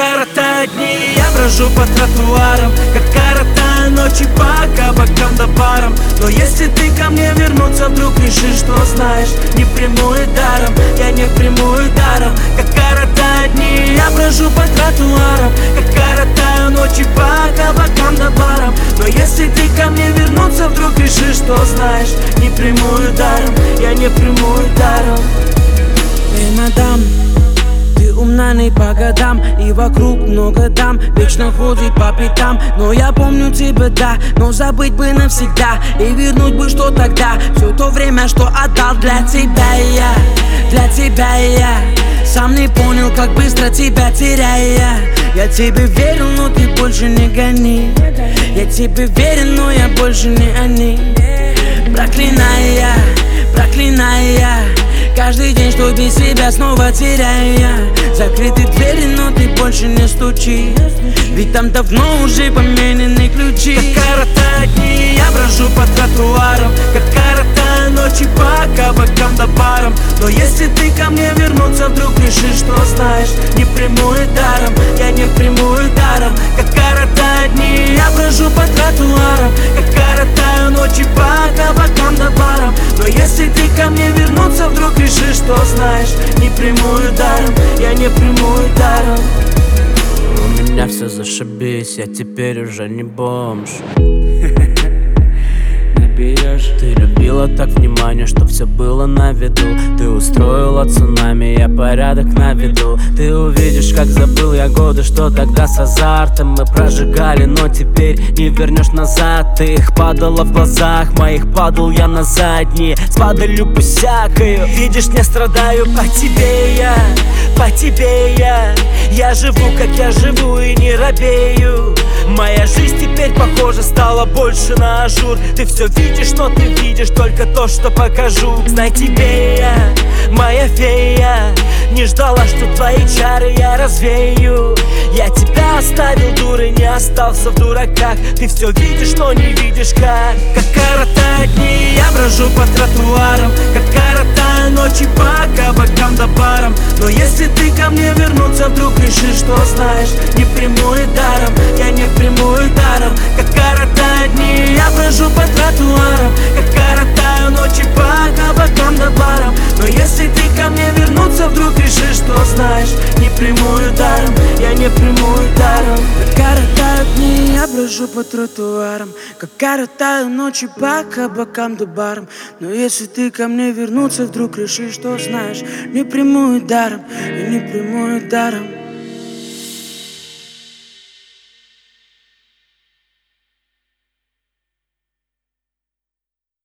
коротают дни, я брожу по тротуарам, как коротаю ночи по кабакам да барам. Но если ты ко мне вернуться вдруг решишь, что знаешь, не приму и даром, я не приму и даром. Как коротают дни, я брожу по тротуарам, как коротаю ночи по кабакам да барам. Но если ты ко мне вернуться вдруг решишь, что знаешь, не приму и даром, я не приму и даром. Эй, мадам, ты умна не по годам, и вокруг много дам, вечно ходит по пятам. Но я помню тебя, да, но забыть бы навсегда, и вернуть бы, что тогда, все то время, что отдал для тебя я. Для тебя я сам не понял, как быстро тебя теряя. Я тебе верил, но ты больше не гони. Я тебе верен, но я больше не они. Проклиная, проклиная каждый день, что без себя снова теряя. Закрыты двери, но ты больше не стучи, ведь там давно уже поменены ключи. Как коротают дни, я брожу по тротуарам, как коротаю ночи по кабакам да барам. Но если ты ко мне вернуться вдруг решишь, что знаешь, не приму и даром, я не приму и даром. Как коротают дни, я брожу по тротуарам, как коротаю ночи по кабакам да барам. Но если ты ко мне вернуться вдруг решишь, что знаешь, не приму и даром, я не приму и даром. У меня все зашибись, я теперь уже не бомж. Ты любила так внимание, что все было на виду. Ты устроила цунами, я порядок наведу. Ты увидишь, как забыл я годы, что тогда с азартом мы прожигали, но теперь не вернешь назад. Ты их падала в глазах моих, падал я на задние, с падалью пусякою. Видишь, не страдаю по тебе я, по тебе я. Я живу, как я живу, и не робею. Моя жизнь теперь, похоже, стала больше на ажур. Ты все видишь, но ты видишь только то, что покажу. Знай тебе я, моя фея, не ждала, что твои чары я развею. Я тебя оставил дурой, не остался в дураках. Ты все видишь, но не видишь как. Как коротают дни, я брожу по тротуарам, как коротаю ночи по кабакам да барам. Но если ты ко мне вернуться вдруг решишь, что знаешь, не приму и даром, я не приму и даром. Как коротают дни, я брожу по тротуарам, как коротаю ночи по кабакам да барам. Но если ты ко мне вернуться вдруг решишь, что знаешь, не приму и даром, я не приму и даром. Как коротают дни, я брожу по тротуарам, как коротаю ночи по кабакам да барам. Но если ты ко мне вернуться вдруг решишь, что знаешь, не приму и даром, я не приму и даром.